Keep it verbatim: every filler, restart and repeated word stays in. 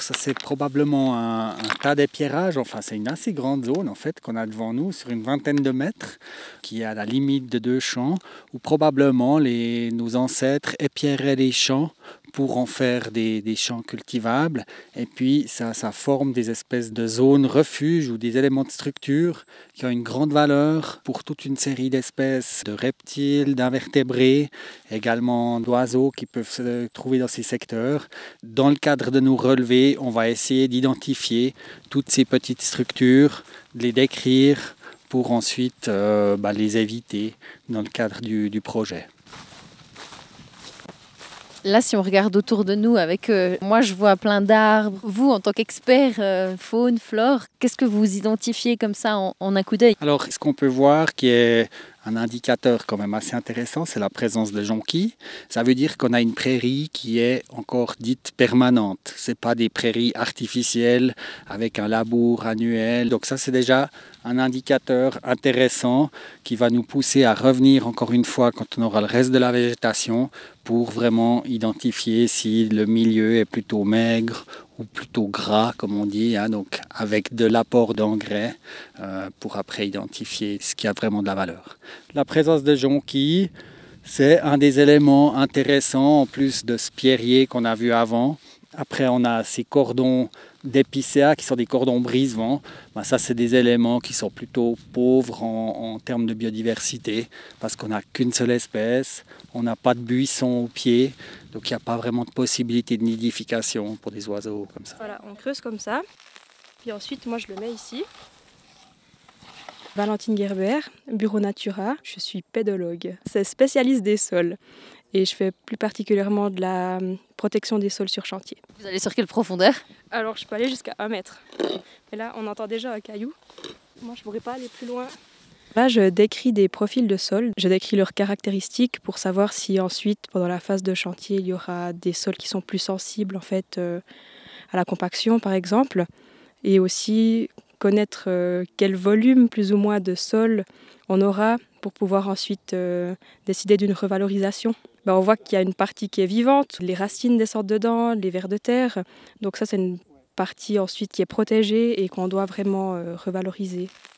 ça c'est probablement un, un tas d'épierrage, enfin c'est une assez grande zone en fait qu'on a devant nous sur une vingtaine de mètres qui est à la limite de deux champs où probablement les, nos ancêtres épierraient les champs pour en faire des, des champs cultivables et puis ça, ça forme des espèces de zones refuges ou des éléments de structure qui ont une grande valeur pour toute une série d'espèces de reptiles, d'invertébrés, également d'oiseaux qui peuvent se trouver dans ces secteurs. Dans le cadre de nos relevés, on va essayer d'identifier toutes ces petites structures, de les décrire pour ensuite euh, bah, les éviter dans le cadre du, du projet. Là, si on regarde autour de nous, avec euh, moi, je vois plein d'arbres. Vous, en tant qu'expert euh, faune, flore, qu'est-ce que vous identifiez comme ça en, en un coup d'œil? Alors, ce qu'on peut voir qui est un indicateur quand même assez intéressant, c'est la présence de jonquilles. Ça veut dire qu'on a une prairie qui est encore dite permanente. Ce n'est pas des prairies artificielles avec un labour annuel. Donc ça, c'est déjà un indicateur intéressant qui va nous pousser à revenir encore une fois quand on aura le reste de la végétation pour vraiment identifier si le milieu est plutôt maigre ou plutôt gras, comme on dit, hein, donc avec de l'apport d'engrais euh, pour après identifier ce qui a vraiment de la valeur. La présence de jonquilles, c'est un des éléments intéressants en plus de ce pierrier qu'on a vu avant. Après, on a ces cordons d'épicéa qui sont des cordons brise-vent. Ben, ça, c'est des éléments qui sont plutôt pauvres en, en termes de biodiversité parce qu'on n'a qu'une seule espèce, on n'a pas de buissons au pied, donc il n'y a pas vraiment de possibilité de nidification pour des oiseaux comme ça. Voilà, on creuse comme ça, puis ensuite, moi, je le mets ici. Valentine Gerber, Bureau Natura, je suis pédologue. C'est spécialiste des sols et je fais plus particulièrement de la protection des sols sur chantier. Vous allez sur quelle profondeur? Alors je peux aller jusqu'à un mètre. Et là on entend déjà un caillou. Moi je ne pourrais pas aller plus loin. Là je décris des profils de sols, je décris leurs caractéristiques pour savoir si ensuite pendant la phase de chantier il y aura des sols qui sont plus sensibles en fait euh, à la compaction par exemple. Et aussi connaître euh, quel volume plus ou moins de sol on aura pour pouvoir ensuite euh, décider d'une revalorisation. Ben, on voit qu'il y a une partie qui est vivante, les racines descendent dedans, les vers de terre. Donc ça c'est une partie ensuite qui est protégée et qu'on doit vraiment euh, revaloriser.